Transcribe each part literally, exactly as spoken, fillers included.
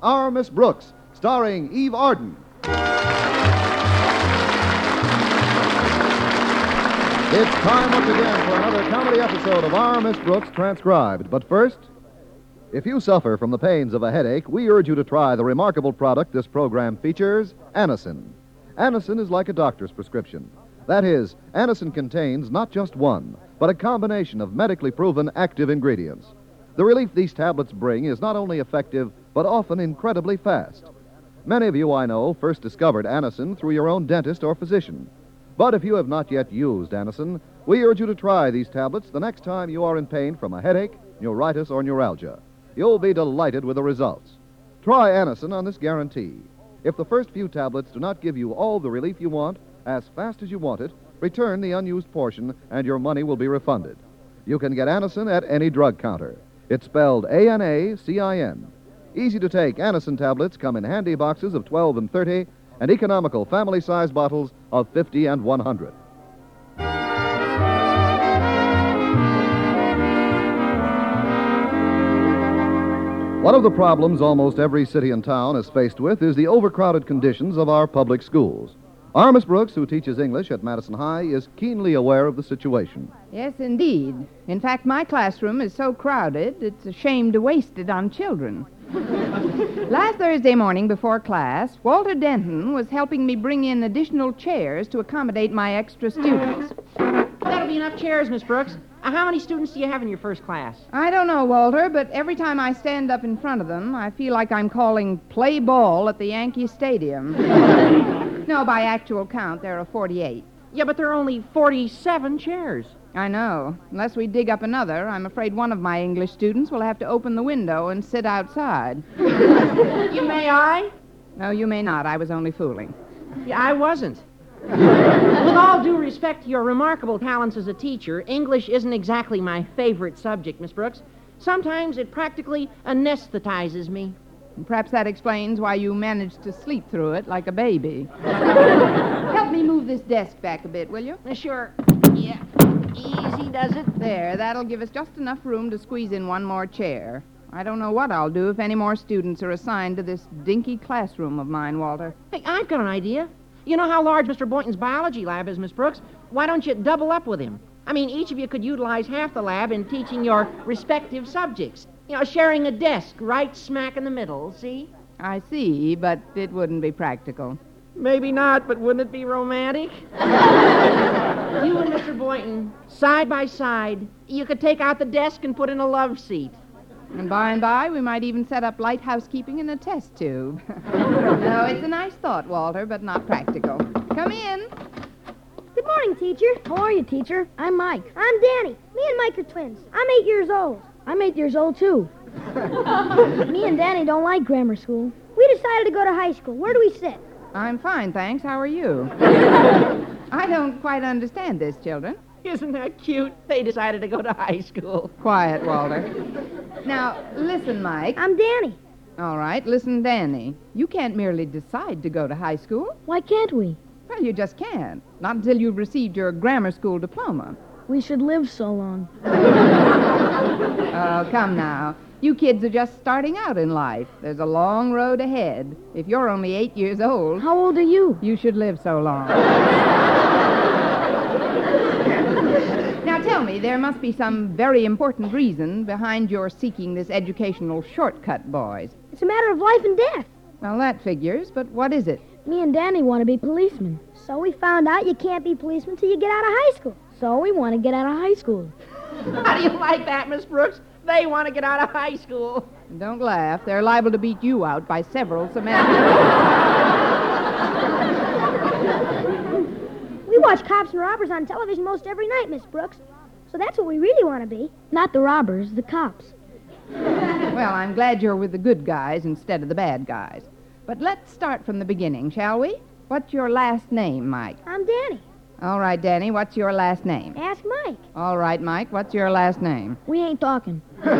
Our Miss Brooks, starring Eve Arden. It's time once again for another comedy episode of Our Miss Brooks Transcribed. But first, if you suffer from the pains of a headache, we urge you to try the remarkable product this program features, Anacin. Anacin is like a doctor's prescription. That is, Anacin contains not just one, but a combination of medically proven active ingredients. The relief these tablets bring is not only effective, but often incredibly fast. Many of you, I know, first discovered Anacin through your own dentist or physician. But if you have not yet used Anacin, we urge you to try these tablets the next time you are in pain from a headache, neuritis, or neuralgia. You'll be delighted with the results. Try Anacin on this guarantee. If the first few tablets do not give you all the relief you want, as fast as you want it, return the unused portion and your money will be refunded. You can get Anacin at any drug counter. It's spelled A N A C I N. Easy to take Anacin tablets come in handy boxes of twelve and thirty and economical family-size bottles of fifty and one hundred. One of the problems almost every city and town is faced with is the overcrowded conditions of our public schools. Our Miss Brooks, who teaches English at Madison High, is keenly aware of the situation. Yes, indeed. In fact, my classroom is so crowded, it's a shame to waste it on children. Last Thursday morning before class, Walter Denton was helping me bring in additional chairs to accommodate my extra students. That'll be enough chairs, Miss Brooks. Uh, how many students do you have in your first class? I don't know, Walter, but every time I stand up in front of them, I feel like I'm calling play ball at the Yankee Stadium. No, by actual count, there are forty-eight. Yeah, but there are only forty-seven chairs. I know. Unless we dig up another, I'm afraid one of my English students will have to open the window and sit outside. You may I? No, you may not. I was only fooling. Yeah, I wasn't. With all due respect to your remarkable talents as a teacher, English isn't exactly my favorite subject, Miss Brooks. Sometimes it practically anesthetizes me. Perhaps that explains why you managed to sleep through it like a baby. Help me move this desk back a bit, will you? Uh, sure. Yeah. Easy does it. There, that'll give us just enough room to squeeze in one more chair. I don't know what I'll do if any more students are assigned to this dinky classroom of mine, Walter. Hey, I've got an idea. You know how large Mister Boynton's biology lab is, Miss Brooks? Why don't you double up with him? I mean, each of you could utilize half the lab in teaching your respective subjects. You know, sharing a desk right smack in the middle, see? I see, but it wouldn't be practical. Maybe not, but wouldn't it be romantic? You and Mister Boynton, side by side, you could take out the desk and put in a love seat. And by and by, we might even set up light housekeeping in a test tube. No, it's a nice thought, Walter, but not practical. Come in. Good morning, teacher. How are you, teacher? I'm Mike. I'm Danny. Me and Mike are twins. I'm eight years old. I'm eight years old, too. Me and Danny don't like grammar school. We decided to go to high school. Where do we sit? I'm fine, thanks. How are you? I don't quite understand this, children. Isn't that cute? They decided to go to high school. Quiet, Walter. Now, listen, Mike. I'm Danny. All right, listen, Danny. You can't merely decide to go to high school. Why can't we? Well, you just can't. Not until you've received your grammar school diploma. We should live so long. Oh, come now. You kids are just starting out in life. There's a long road ahead. If you're only eight years old... How old are you? You should live so long. Now, tell me, there must be some very important reason behind your seeking this educational shortcut, boys. It's a matter of life and death. Well, that figures, but what is it? Me and Danny want to be policemen. So we found out you can't be policemen till you get out of high school. So we want to get out of high school. How do you like that, Miss Brooks? They want to get out of high school. Don't laugh. They're liable to beat you out by several semesters. We watch cops and robbers on television most every night, Miss Brooks. So that's what we really want to be. Not the robbers, the cops. Well, I'm glad you're with the good guys instead of the bad guys. But let's start from the beginning, shall we? What's your last name, Mike? I'm Danny. All right, Danny, what's your last name? Ask Mike. All right, Mike, what's your last name? We ain't talking.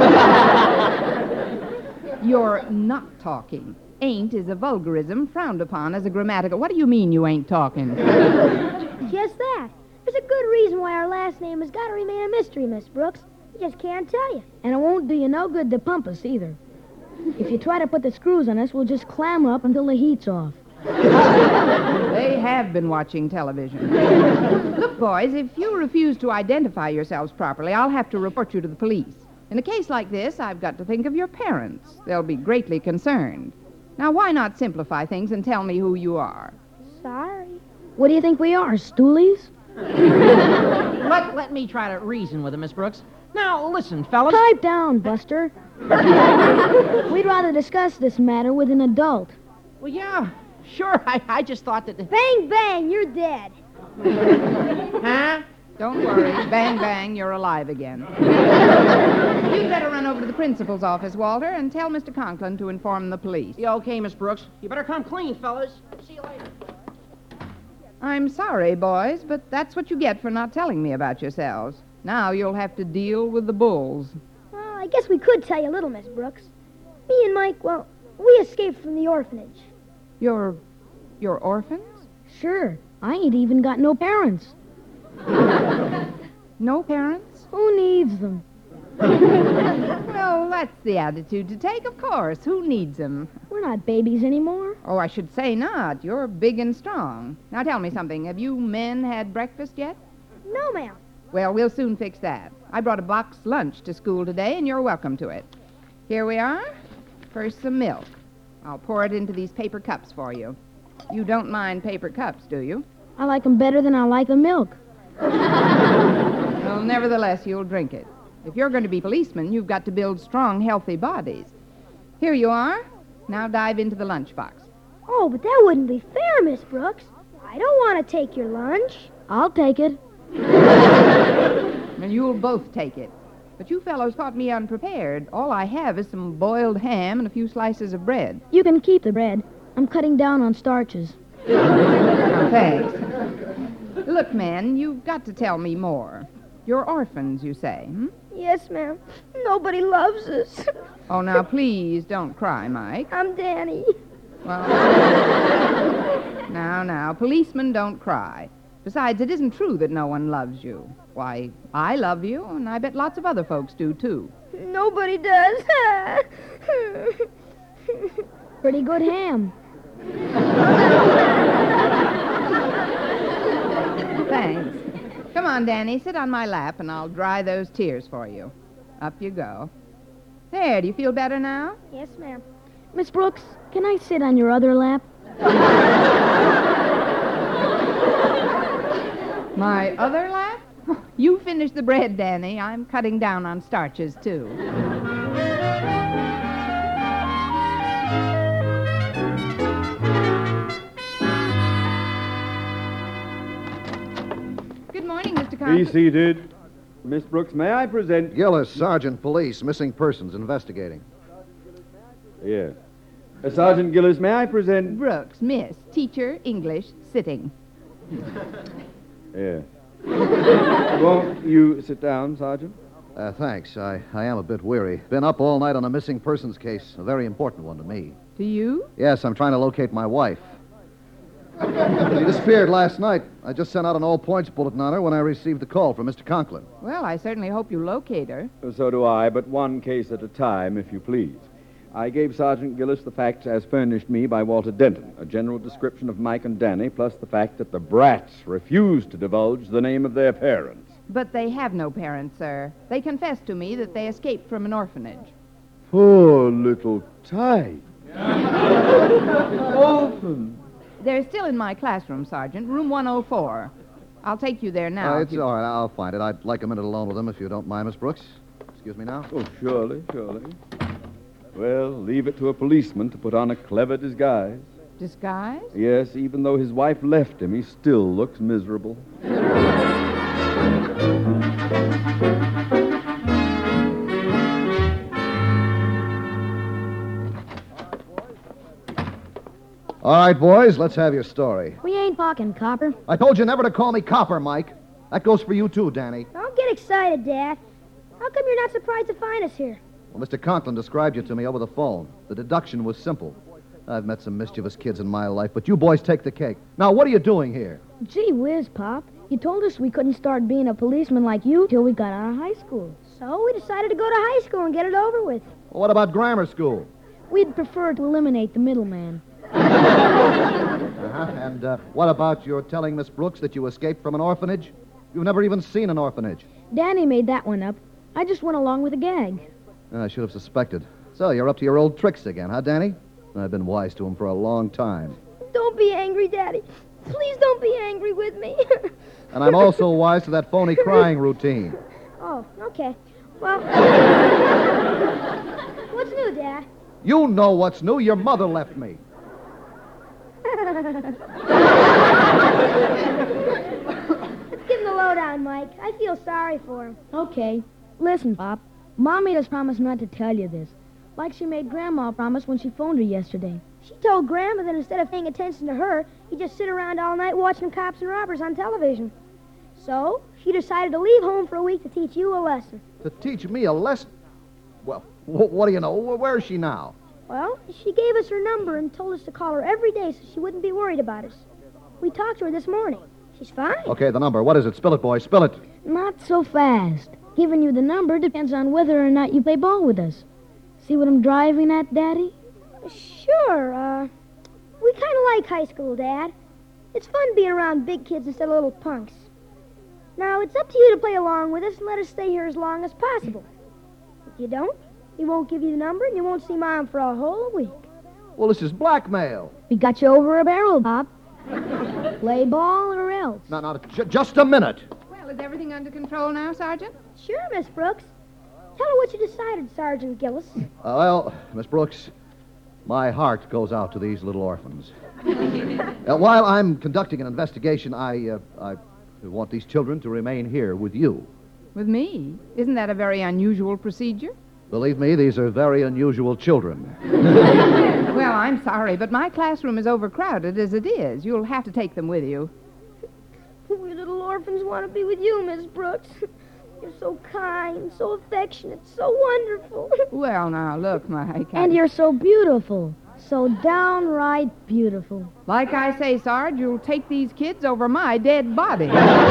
You're not talking. Ain't is a vulgarism frowned upon as a grammatical... What do you mean you ain't talking? Just that. There's a good reason why our last name has got to remain a mystery, Miss Brooks. We just can't tell you. And it won't do you no good to pump us either. If you try to put the screws on us, we'll just clamber up until the heat's off. They have been watching television. Look, boys, if you refuse to identify yourselves properly, I'll have to report you to the police. In a case like this, I've got to think of your parents. They'll be greatly concerned. Now, why not simplify things and tell me who you are? Sorry. What do you think we are, stoolies? Let, let me try to reason with him, Miss Brooks. Now, listen, fellas. Pipe down, Buster. We'd rather discuss this matter with an adult. Well, yeah, sure. I, I just thought that... The... Bang, bang, you're dead. Huh? Don't worry. Bang, bang, you're alive again. You'd better run over to the principal's office, Walter, and tell Mister Conklin to inform the police. Yeah, okay, Miss Brooks. You better come clean, fellas. See you later. I'm sorry, boys, but that's what you get for not telling me about yourselves. Now you'll have to deal with the bulls. Well, I guess we could tell you a little, Miss Brooks. Me and Mike, well, we escaped from the orphanage. You're... you're orphans? Sure. I ain't even got no parents. No parents? Who needs them? Well, that's the attitude to take, of course. Who needs them? We're not babies anymore. Oh, I should say not. You're big and strong. Now tell me something. Have you men had breakfast yet? No, ma'am. Well, we'll soon fix that. I brought a box lunch to school today, and you're welcome to it. Here we are. First, some milk. I'll pour it into these paper cups for you. You don't mind paper cups, do you? I like 'em better than I like the milk. Well, nevertheless, you'll drink it. If you're going to be policemen, you've got to build strong, healthy bodies. Here you are. Now dive into the lunchbox. Oh, but that wouldn't be fair, Miss Brooks. I don't want to take your lunch. I'll take it. And you'll both take it. But you fellows caught me unprepared. All I have is some boiled ham and a few slices of bread. You can keep the bread. I'm cutting down on starches. Oh, thanks. Look, men, you've got to tell me more. You're orphans, you say, hmm? Yes, ma'am. Nobody loves us. Oh, now, please don't cry, Mike. I'm Danny. Well, now, now, policemen don't cry. Besides, it isn't true that no one loves you. Why, I love you, and I bet lots of other folks do, too. Nobody does. Pretty good ham. Thanks. Come on, Danny, sit on my lap, and I'll dry those tears for you. Up you go. There, do you feel better now? Yes, ma'am. Miss Brooks, can I sit on your other lap? My other lap? You finish the bread, Danny. I'm cutting down on starches, too. Good morning, Mister Conklin. Be seated. Miss Brooks, may I present... Gillis, Sergeant Police, Missing Persons Investigating. Yes. Uh, Sergeant Gillis, may I present... Brooks, Miss, teacher, English, sitting. Yes. Won't you sit down, Sergeant? Uh, thanks. I, I am a bit weary. Been up all night on a missing persons case, a very important one to me. To you? Yes, I'm trying to locate my wife. She disappeared last night. I just sent out an all-points bulletin on her when I received the call from Mister Conklin. Well, I certainly hope you locate her. So do I, but one case at a time, if you please. I gave Sergeant Gillis the facts as furnished me by Walter Denton, a general description of Mike and Danny, plus the fact that the brats refused to divulge the name of their parents. But they have no parents, sir. They confessed to me that they escaped from an orphanage. Poor little Ty. Orphan. They're still in my classroom, Sergeant, room one oh four. I'll take you there now. Uh, if it's you- all right. I'll find it. I'd like a minute alone with them if you don't mind, Miss Brooks. Excuse me now. Oh, surely, surely. Well, leave it to a policeman to put on a clever disguise. Disguise? Yes, even though his wife left him, he still looks miserable. All right, boys, let's have your story. We ain't talking, Copper. I told you never to call me Copper, Mike. That goes for you, too, Danny. Don't get excited, Dad. How come you're not surprised to find us here? Well, Mister Conklin described you to me over the phone. The deduction was simple. I've met some mischievous kids in my life, but you boys take the cake. Now, what are you doing here? Gee whiz, Pop. You told us we couldn't start being a policeman like you till we got out of high school. So we decided to go to high school and get it over with. Well, what about grammar school? We'd prefer to eliminate the middleman. Uh-huh. And uh, what about your telling Miss Brooks that you escaped from an orphanage? You've never even seen an orphanage. Danny made that one up. I just went along with the gag. I should have suspected. So you're up to your old tricks again, huh, Danny? I've been wise to him for a long time. Don't be angry, Daddy. Please don't be angry with me. And I'm also wise to that phony crying routine. Oh, okay. Well, what's new, Dad? You know what's new. Your mother left me. Let's give him the lowdown, Mike. I feel sorry for him. Okay. Listen, Pop. Mom made us promise not to tell you this. Like she made Grandma promise when she phoned her yesterday. She told Grandma that instead of paying attention to her, he'd just sit around all night watching cops and robbers on television. So, she decided to leave home for a week to teach you a lesson. To teach me a lesson? Well, wh- what do you know? Where is she now? Well, she gave us her number and told us to call her every day so she wouldn't be worried about us. We talked to her this morning. She's fine. Okay, the number. What is it? Spill it, boy. Spill it. Not so fast. Giving you the number depends on whether or not you play ball with us. See what I'm driving at, Daddy? Sure, uh... we kind of like high school, Dad. It's fun being around big kids instead of little punks. Now, it's up to you to play along with us and let us stay here as long as possible. If you don't, we won't give you the number and you won't see Mom for a whole week. Well, this is blackmail. We got you over a barrel, Pop. Play ball or else. No, no, j- just a minute. Well, is everything under control now, Sergeant? Sure, Miss Brooks. Tell her what you decided, Sergeant Gillis. Uh, well, Miss Brooks, my heart goes out to these little orphans. uh, while I'm conducting an investigation, I, uh, I want these children to remain here with you. With me? Isn't that a very unusual procedure? Believe me, these are very unusual children. Well, I'm sorry, but my classroom is overcrowded as it is. You'll have to take them with you. We little orphans want to be with you, Miss Brooks. You're so kind, so affectionate, so wonderful. Well, now, look, Mike. I- And you're so beautiful. So downright beautiful. Like I say, Sarge, you'll take these kids over my dead body.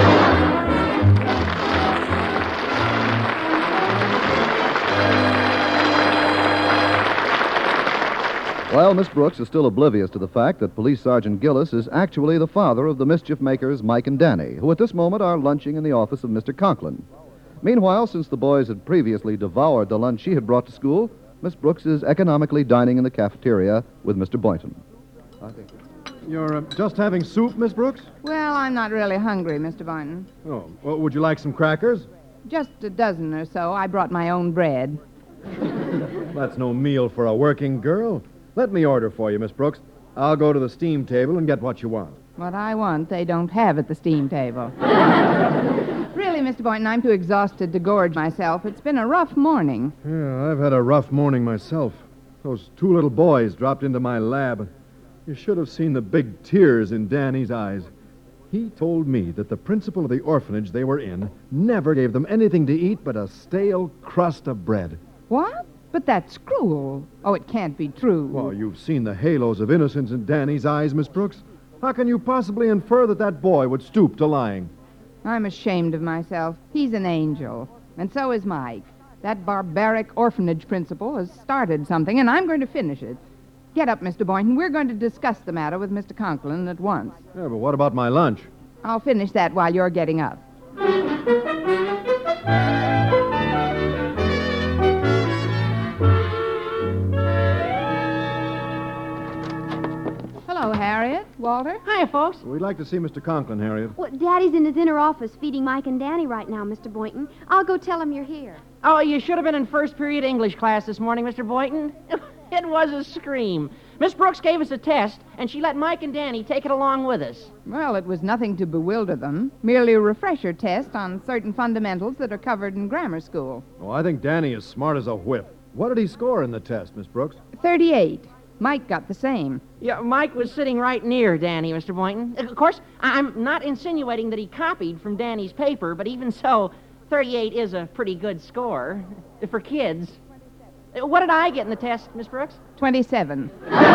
Well, Miss Brooks is still oblivious to the fact that Police Sergeant Gillis is actually the father of the mischief makers Mike and Danny, who at this moment are lunching in the office of Mister Conklin. Meanwhile, since the boys had previously devoured the lunch she had brought to school, Miss Brooks is economically dining in the cafeteria with Mister Boynton. You're uh, just having soup, Miss Brooks? Well, I'm not really hungry, Mister Boynton. Oh, well, would you like some crackers? Just a dozen or so. I brought my own bread. That's no meal for a working girl. Let me order for you, Miss Brooks. I'll go to the steam table and get what you want. What I want, they don't have at the steam table. Really, Mister Boynton, I'm too exhausted to gorge myself. It's been a rough morning. Yeah, I've had a rough morning myself. Those two little boys dropped into my lab. You should have seen the big tears in Danny's eyes. He told me that the principal of the orphanage they were in never gave them anything to eat but a stale crust of bread. What? But that's cruel. Oh, it can't be true. Well, you've seen the halos of innocence in Danny's eyes, Miss Brooks. How can you possibly infer that that boy would stoop to lying? I'm ashamed of myself. He's an angel. And so is Mike. That barbaric orphanage principal has started something, and I'm going to finish it. Get up, Mister Boynton. We're going to discuss the matter with Mister Conklin at once. Yeah, but what about my lunch? I'll finish that while you're getting up. Hello, Harriet. Walter. Hiya, folks. We'd like to see Mister Conklin, Harriet. Well, Daddy's in his inner office feeding Mike and Danny right now, Mister Boynton. I'll go tell him you're here. Oh, you should have been in first period English class this morning, Mister Boynton. It was a scream. Miss Brooks gave us a test, and she let Mike and Danny take it along with us. Well, it was nothing to bewilder them. Merely a refresher test on certain fundamentals that are covered in grammar school. Oh, I think Danny is smart as a whip. What did he score in the test, Miss Brooks? thirty-eight. Mike got the same. Yeah, Mike was sitting right near Danny, Mister Boynton. Of course, I- I'm not insinuating that he copied from Danny's paper, but even so, thirty-eight is a pretty good score for kids. What did I get in the test, Miss Brooks? twenty-seven.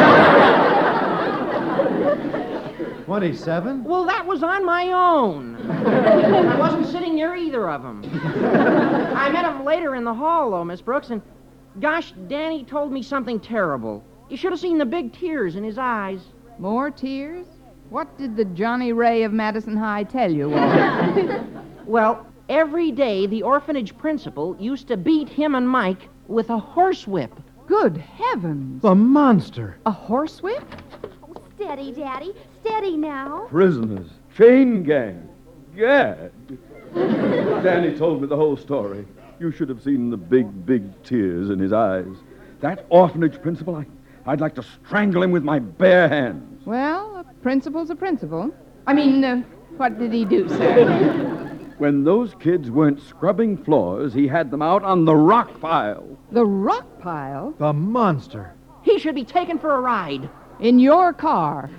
twenty-seven? Well, that was on my own. I wasn't sitting near either of them. I met them later in the hall, though, Miss Brooks, and Gosh, Danny told me something terrible. You should have seen the big tears in his eyes. More tears? What did the Johnny Ray of Madison High tell you, Walter? Well, every day the orphanage principal used to beat him and Mike with a horsewhip. Good heavens. The monster. A horsewhip? Oh, steady, Daddy. Steady now. Prisoners. Chain gang. Gad. Danny told me the whole story. You should have seen the big, big tears in his eyes. That orphanage principal, I, I'd like to strangle him with my bare hands. Well, a principal's a principal. I mean, uh, what did he do, sir? When those kids weren't scrubbing floors, he had them out on the rock pile. The rock pile? The monster. He should be taken for a ride. In your car.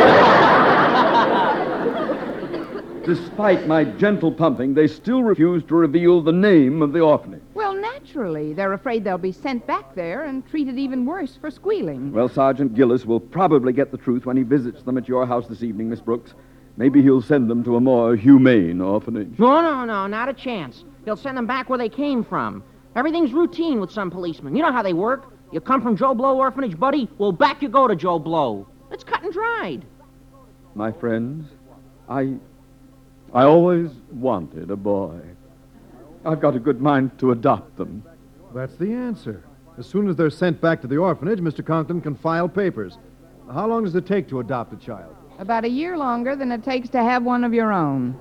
Despite my gentle pumping, they still refuse to reveal the name of the orphanage. Well, naturally. They're afraid they'll be sent back there and treated even worse for squealing. Well, Sergeant Gillis will probably get the truth when he visits them at your house this evening, Miss Brooks. Maybe he'll send them to a more humane orphanage. No, no, no, not a chance. He'll send them back where they came from. Everything's routine with some policemen. You know how they work. You come from Joe Blow Orphanage, buddy? Well, back you go to Joe Blow. It's cut and dried. My friends, I... I always wanted a boy. I've got a good mind to adopt them. That's the answer. As soon as they're sent back to the orphanage, Mister Conklin can file papers. How long does it take to adopt a child? About a year longer than it takes to have one of your own.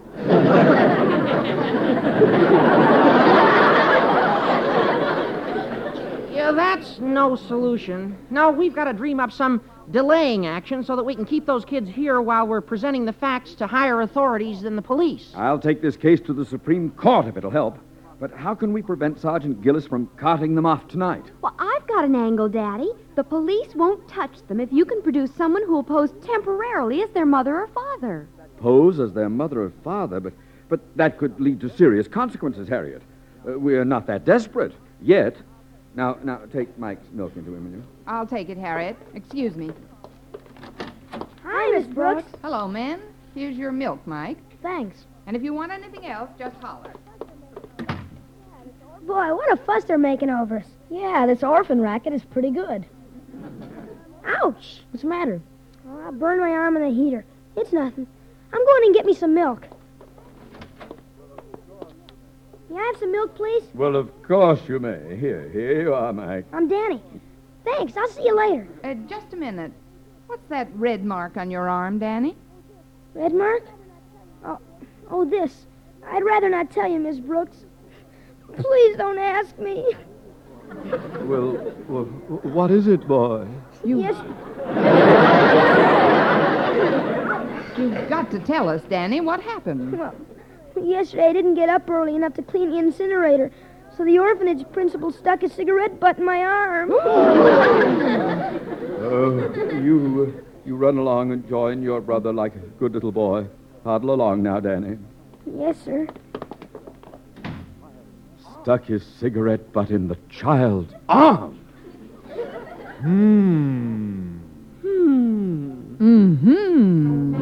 Yeah, that's no solution. No, we've got to dream up some delaying action so that we can keep those kids here while we're presenting the facts to higher authorities than the police. I'll take this case to the Supreme Court if it'll help. But how can we prevent Sergeant Gillis from carting them off tonight? Well, I've got an angle, Daddy. The police won't touch them if you can produce someone who will pose temporarily as their mother or father. Pose as their mother or father, but, but that could lead to serious consequences, Harriet. Uh, we're not that desperate yet. Now, now, take Mike's milk into him, will you? I'll take it, Harriet. Excuse me. Hi, Miss Brooks. Hello, men. Here's your milk, Mike. Thanks. And if you want anything else, just holler. Boy, what a fuss they're making over us. Yeah, this orphan racket is pretty good. Ouch! What's the matter? Oh, I burned my arm in the heater. It's nothing. I'm going and get me some milk. May I have some milk, please? Well, of course you may. Here, here you are, Mike. I'm Danny. Thanks. I'll see you later. Uh, just a minute. What's that red mark on your arm, Danny? Red mark? Oh, oh, this. I'd rather not tell you, Miss Brooks. Please don't ask me. Well, well, what is it, boy? You... Yes. You've got to tell us, Danny. What happened? Well, yesterday I didn't get up early enough to clean the incinerator, so the orphanage principal stuck a cigarette butt in my arm. Oh, you, uh, you run along and join your brother like a good little boy. Toddle along now, Danny. Yes, sir. Stuck his cigarette butt in the child's arm. Hmm. Hmm. Mm-hmm.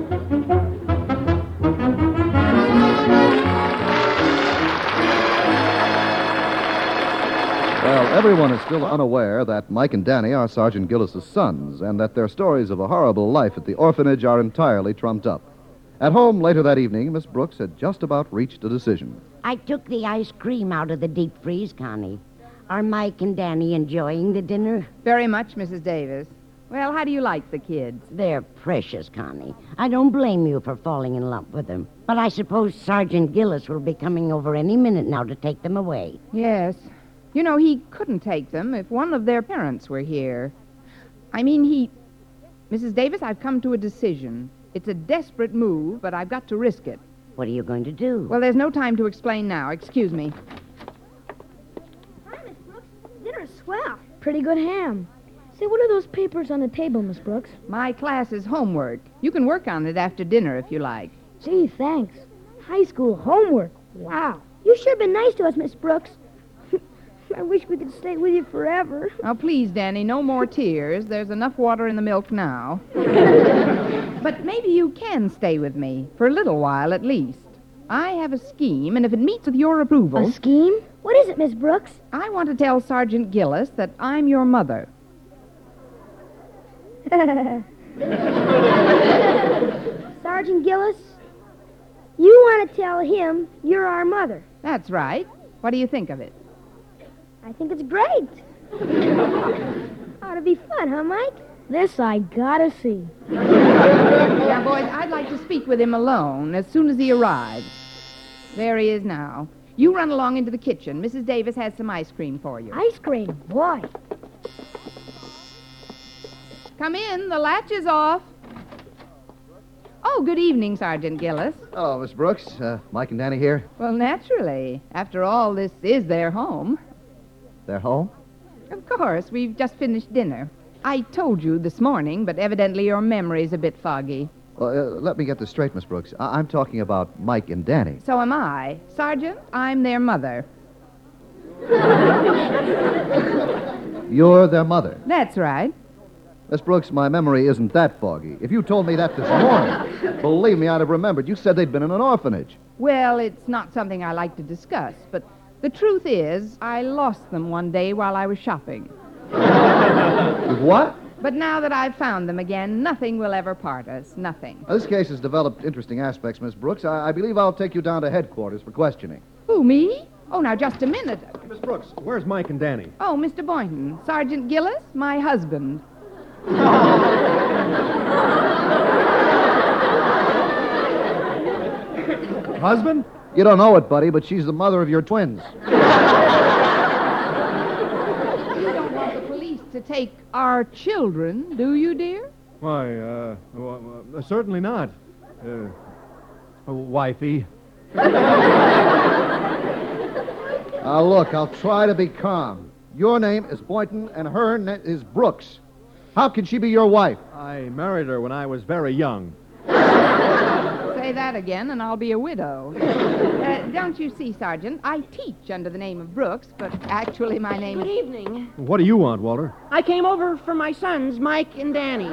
Well, everyone is still unaware that Mike and Danny are Sergeant Gillis's sons, and that their stories of a horrible life at the orphanage are entirely trumped up. At home later that evening, Miss Brooks had just about reached a decision. I took the ice cream out of the deep freeze, Connie. Are Mike and Danny enjoying the dinner? Very much, Missus Davis. Well, how do you like the kids? They're precious, Connie. I don't blame you for falling in love with them. But I suppose Sergeant Gillis will be coming over any minute now to take them away. Yes. You know, he couldn't take them if one of their parents were here. I mean, he... Missus Davis, I've come to a decision. It's a desperate move, but I've got to risk it. What are you going to do? Well, there's no time to explain now. Excuse me. Hi, Miss Brooks. Dinner's swell. Pretty good ham. Say, what are those papers on the table, Miss Brooks? My class is homework. You can work on it after dinner if you like. Gee, thanks. High school homework. Wow. You sure been nice to us, Miss Brooks. I wish we could stay with you forever. Oh, please, Danny, no more tears. There's enough water in the milk now. But maybe you can stay with me, for a little while at least. I have a scheme, and if it meets with your approval... A scheme? What is it, Miss Brooks? I want to tell Sergeant Gillis that I'm your mother. Sergeant Gillis, you want to tell him you're our mother. That's right. What do you think of it? I think it's great. Ought to be fun, huh, Mike? This I gotta see. Now, boys, I'd like to speak with him alone as soon as he arrives. There he is now. You run along into the kitchen. Missus Davis has some ice cream for you. Ice cream? Boy. Come in. The latch is off. Oh, good evening, Sergeant Gillis. Hello, Miss Brooks. Uh, Mike and Danny here. Well, naturally. After all, this is their home. They're home? Of course. We've just finished dinner. I told you this morning, but evidently your memory's a bit foggy. Well, uh, let me get this straight, Miss Brooks. I- I'm talking about Mike and Danny. So am I. Sergeant, I'm their mother. You're their mother. That's right. Miss Brooks, my memory isn't that foggy. If you told me that this morning, believe me, I'd have remembered. You said they'd been in an orphanage. Well, it's not something I like to discuss, but the truth is, I lost them one day while I was shopping. What? But now that I've found them again, nothing will ever part us. Nothing. Now, this case has developed interesting aspects, Miss Brooks. I, I believe I'll take you down to headquarters for questioning. Who, me? Oh, now, just a minute. Miss Brooks, where's Mike and Danny? Oh, Mister Boynton. Sergeant Gillis, my husband. Husband? You don't know it, buddy, but she's the mother of your twins. You don't want the police to take our children, do you, dear? Why, uh, well, uh certainly not. Uh, uh, wifey. Now, look, I'll try to be calm. Your name is Boynton, and her name is Brooks. How can she be your wife? I married her when I was very young. Say that again, and I'll be a widow. Uh, don't you see, Sergeant? I teach under the name of Brooks, but actually my name Good is... evening. What do you want, Walter? I came over for my sons, Mike and Danny.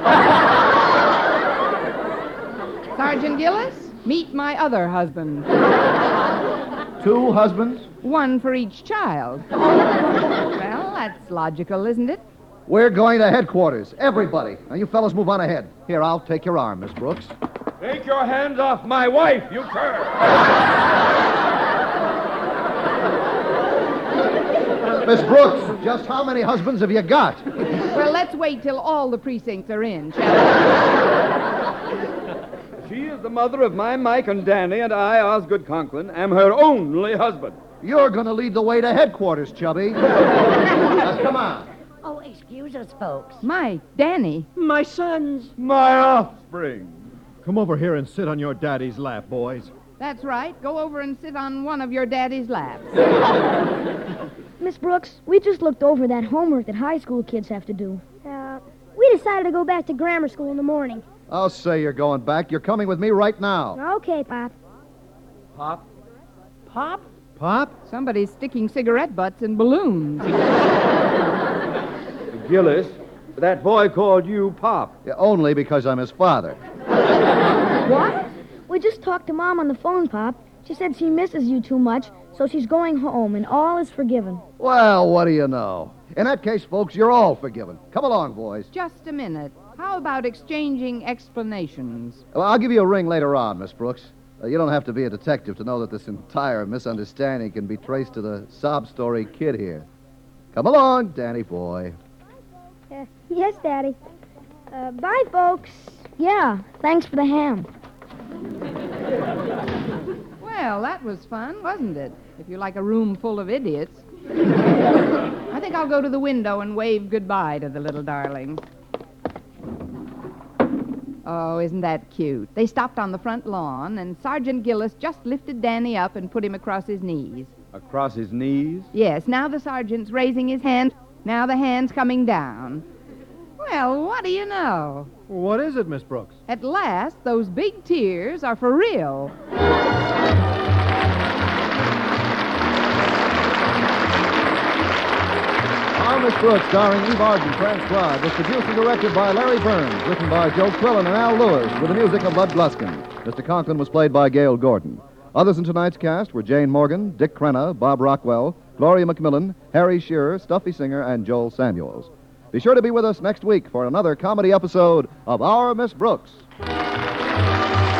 Sergeant Gillis, meet my other husband. Two husbands? One for each child. Well, that's logical, isn't it? We're going to headquarters. Everybody. Now, you fellas move on ahead. Here, I'll take your arm, Miss Brooks. Take your hands off my wife, you cur! Miss Brooks, just how many husbands have you got? Well, let's wait till all the precincts are in, shall we? She is the mother of my Mike and Danny, and I, Osgood Conklin, am her only husband. You're going to lead the way to headquarters, Chubby. Now, come on. Oh, excuse us, folks. Mike, Danny. My sons. My offspring. Come over here and sit on your daddy's lap, boys. That's right. Go over and sit on one of your daddy's laps. Miss Brooks, we just looked over that homework that high school kids have to do. Uh, we decided to go back to grammar school in the morning. I'll say you're going back. You're coming with me right now. Okay, Pop. Pop? Pop? Pop? Somebody's sticking cigarette butts in balloons. Gillis, that boy called you Pop. Yeah, only because I'm his father. What? We just talked to Mom on the phone, Pop. She said she misses you too much, so she's going home, and all is forgiven. Well, what do you know? In that case, folks, you're all forgiven. Come along, boys. Just a minute. How about exchanging explanations? Well, I'll give you a ring later on, Miss Brooks. Uh, you don't have to be a detective to know that this entire misunderstanding can be traced to the sob story kid here. Come along, Danny boy. Uh, yes, Daddy. Uh, bye, folks. Yeah, thanks for the ham. Well, that was fun, wasn't it? If you like a room full of idiots. I think I'll go to the window and wave goodbye to the little darlings. Oh, isn't that cute? They stopped on the front lawn, and Sergeant Gillis just lifted Danny up and put him across his knees. Across his knees? Yes, now the sergeant's raising his hand. Now the hand's coming down. Well, what do you know? What is it, Miss Brooks? At last, those big tears are for real. Our Miss Brooks, starring Eve Arden, transcribed, was produced and directed by Larry Burns, written by Joe Quillen and Al Lewis, with the music of Bud Gluskin. Mister Conklin was played by Gail Gordon. Others in tonight's cast were Jane Morgan, Dick Crenna, Bob Rockwell, Gloria McMillan, Harry Shearer, Stuffy Singer, and Joel Samuels. Be sure to be with us next week for another comedy episode of Our Miss Brooks.